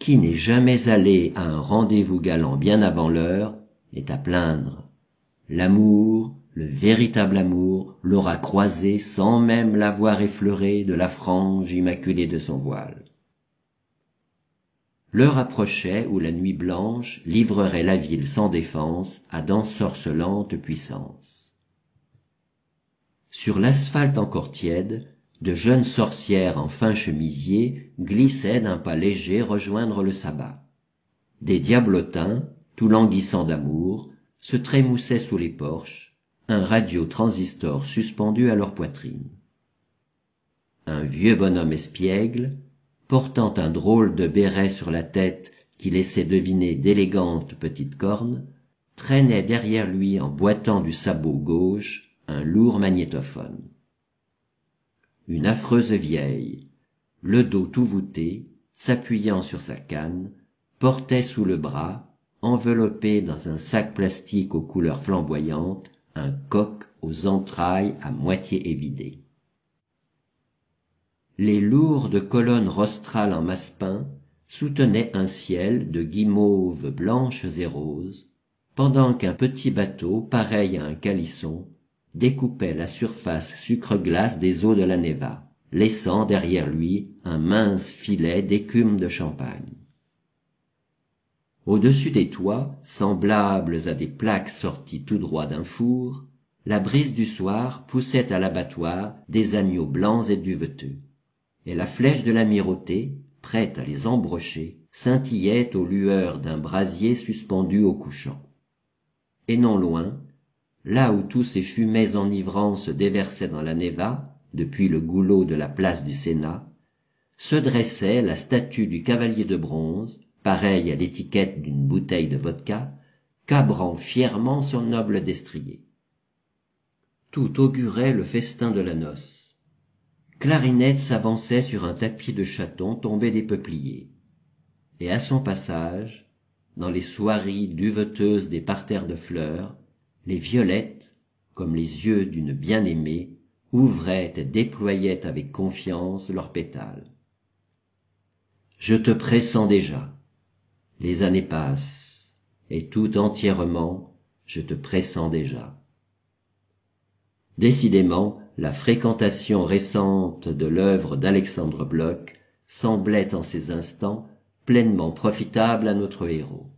Qui n'est jamais allé à un rendez-vous galant bien avant l'heure est à plaindre. L'amour, le véritable amour, l'aura croisé sans même l'avoir effleuré de la frange immaculée de son voile. L'heure approchait où la nuit blanche livrerait la ville sans défense à d'ensorcelantes puissances. Sur l'asphalte encore tiède, de jeunes sorcières en fin chemisier glissaient d'un pas léger rejoindre le sabbat. Des diablotins, tout languissants d'amour, se trémoussaient sous les porches, un radio-transistor suspendu à leur poitrine. Un vieux bonhomme espiègle, portant un drôle de béret sur la tête qui laissait deviner d'élégantes petites cornes, traînait derrière lui en boitant du sabot gauche un lourd magnétophone. Une affreuse vieille, le dos tout voûté, s'appuyant sur sa canne, portait sous le bras, enveloppé dans un sac plastique aux couleurs flamboyantes, un coq aux entrailles à moitié évidées. Les lourdes colonnes rostrales en massepain soutenaient un ciel de guimauves blanches et roses, pendant qu'un petit bateau, pareil à un calisson, découpait la surface sucre-glace des eaux de la Neva, laissant derrière lui un mince filet d'écume de champagne. Au-dessus des toits, semblables à des plaques sorties tout droit d'un four, la brise du soir poussait à l'abattoir des agneaux blancs et duveteux, et la flèche de l'amirauté, prête à les embrocher, scintillait aux lueurs d'un brasier suspendu au couchant. Et non loin, là où tous ces fumets enivrants se déversaient dans la Neva, depuis le goulot de la place du Sénat, se dressait la statue du cavalier de bronze, pareille à l'étiquette d'une bouteille de vodka, cabrant fièrement son noble destrier. Tout augurait le festin de la noce. Clarinette s'avançait sur un tapis de chaton tombé des peupliers, et à son passage, dans les soieries duveteuses des parterres de fleurs, les violettes, comme les yeux d'une bien-aimée, ouvraient et déployaient avec confiance leurs pétales. Je te pressens déjà. Les années passent, et tout entièrement, je te pressens déjà. Décidément, la fréquentation récente de l'œuvre d'Alexandre Bloch semblait en ces instants pleinement profitable à notre héros.